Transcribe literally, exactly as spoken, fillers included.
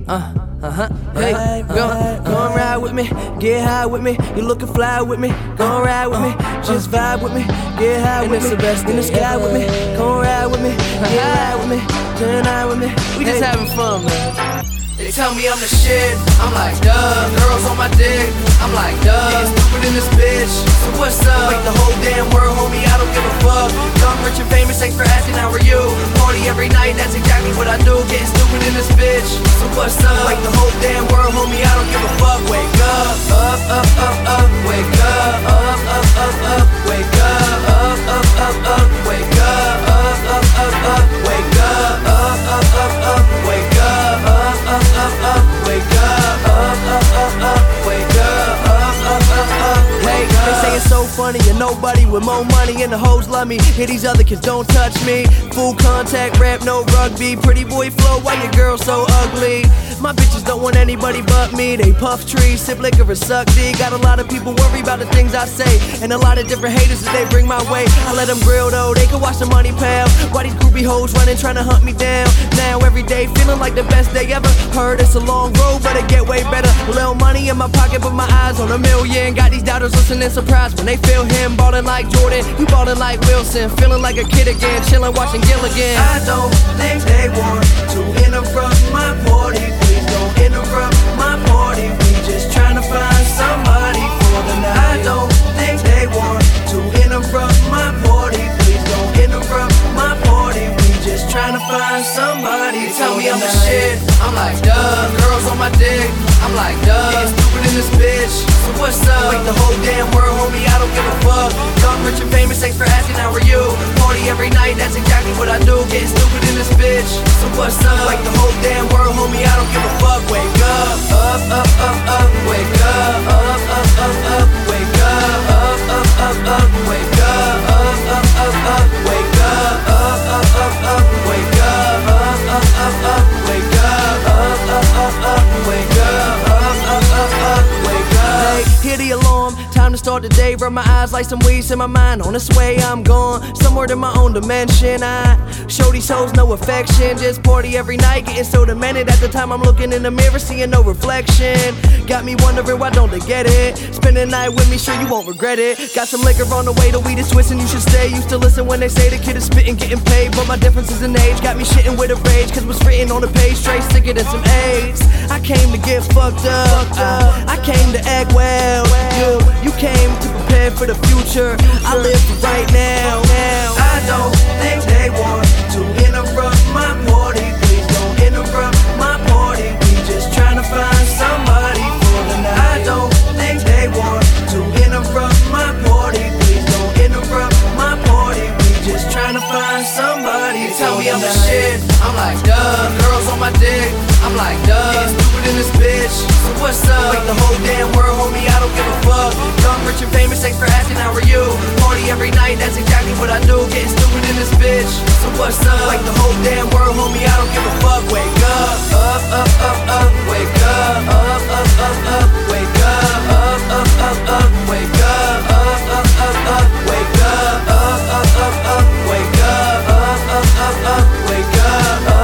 Uh, uh-huh, hey, go, go and ride with me, get high with me, you lookin' fly with me, go and ride with me, just vibe with me, get high with me, the best in the sky with me, go and ride with me, get high with me, tonight with me, we just having fun, man. They tell me I'm the shit, I'm like, duh. Girls on my dick, I'm like, duh. Getting stupid in this bitch, so what's up? Like the whole damn world, homie, I don't give a fuck. Young, rich, and famous, thanks for asking, how are you? Party every night, that's exactly what I do. Getting stupid in this bitch, so what's up? Like the whole damn world, homie, I don't give a fuck. Wake up, up, up, up, up, wake up, up, up, up, up, wake up, up, up, up, up, wake up, up, up, up, up, wake up, up, up, up, up, wake up, up, up, up, up, wake up, up, up, up, up, wake up, up, up, up, up. Hey, they say it's so funny and nobody with more money and the hoes love me. Hear these other kids don't touch me. Full contact rap, no rugby. Pretty boy flow, why your girl so ugly? My bitches don't want anybody but me. They puff trees, sip liquor and suck D. Got a lot of people worry about the things I say, and a lot of different haters that they bring my way. I let them grill though, they can watch the money pal. Why these groupie hoes running, trying to hunt me down? Now every day feeling like the best day ever. Heard it's a long road, but it get way better. A little money in my pocket, but my eyes on a million. Got these doubters listening surprised when they feel him. Ballin' like Jordan, you ballin' like Wilson. Feeling like a kid again, chillin' watching Gilligan. I don't think they want to interrupt my party. Please don't interrupt my party. We just tryna find somebody for the night. I don't think they want to interrupt my party. Please don't interrupt my party. We just tryna find somebody. Tell me I'm the shit, I'm like, duh. Girls on my dick, I'm like, duh. Getting stupid in this bitch, so what's up? Like the whole damn world, homie, I don't give a fuck. Young, rich, and famous, thanks for asking, how are you? Party every night, that's exactly what I do. Getting stupid in this bitch, so what's up? Like the whole damn world, homie, I don't give a fuck. Wake up, up, up, up, up, wake up, up, up, up, up, wake up, up, up, up, up, wake up, up, up, up, up, wake up, up, up, up, up, wake up, up, up, up, up, wake up, up, up, up, up, wake up, up, up, up, up, wake up. Hey, hear the alarm, time to start the day. Rub my eyes like some weeds in my mind. On this way I'm gone, somewhere to my own dimension. I show these hoes no affection, just party every night, getting so demented. At the time I'm looking in the mirror, seeing no reflection. Got me wondering why don't they get it? Spend the night with me, sure you won't regret it. Got some liquor on the way, the weed is twisting, you should stay. Used to listen when they say the kid is spitting, getting paid, but my difference is in age. Got me shitting with a rage, cause what's written on the page straight sicker than some AIDS. I came to get fucked up, I, I came to act well. You, you came to prepare for the future, I live for right now. I don't think they want to interrupt my party. Please don't interrupt my party. We just tryna find somebody for the night. I don't think they want to interrupt my party. Please don't interrupt my party. We just tryna find somebody. Tell me I'm the shit, I'm like, duh. Girls on my dick, I'm like, duh. Getting stupid in this bitch, so what's up? Like the whole damn world, homie, I don't give a fuck. Young, rich, and famous, thanks for asking, how are you? Party every night, that's exactly what I do. Getting stupid in this bitch, so what's up? Like the whole damn world, homie, I don't give a fuck. Wake up, up, up, up, up, wake up, up, up, up, up, wake up, up, up, up, up, wake up, up, up, up, up, wake up, up, up, up, up, wake up, up, up, up, up, wake up.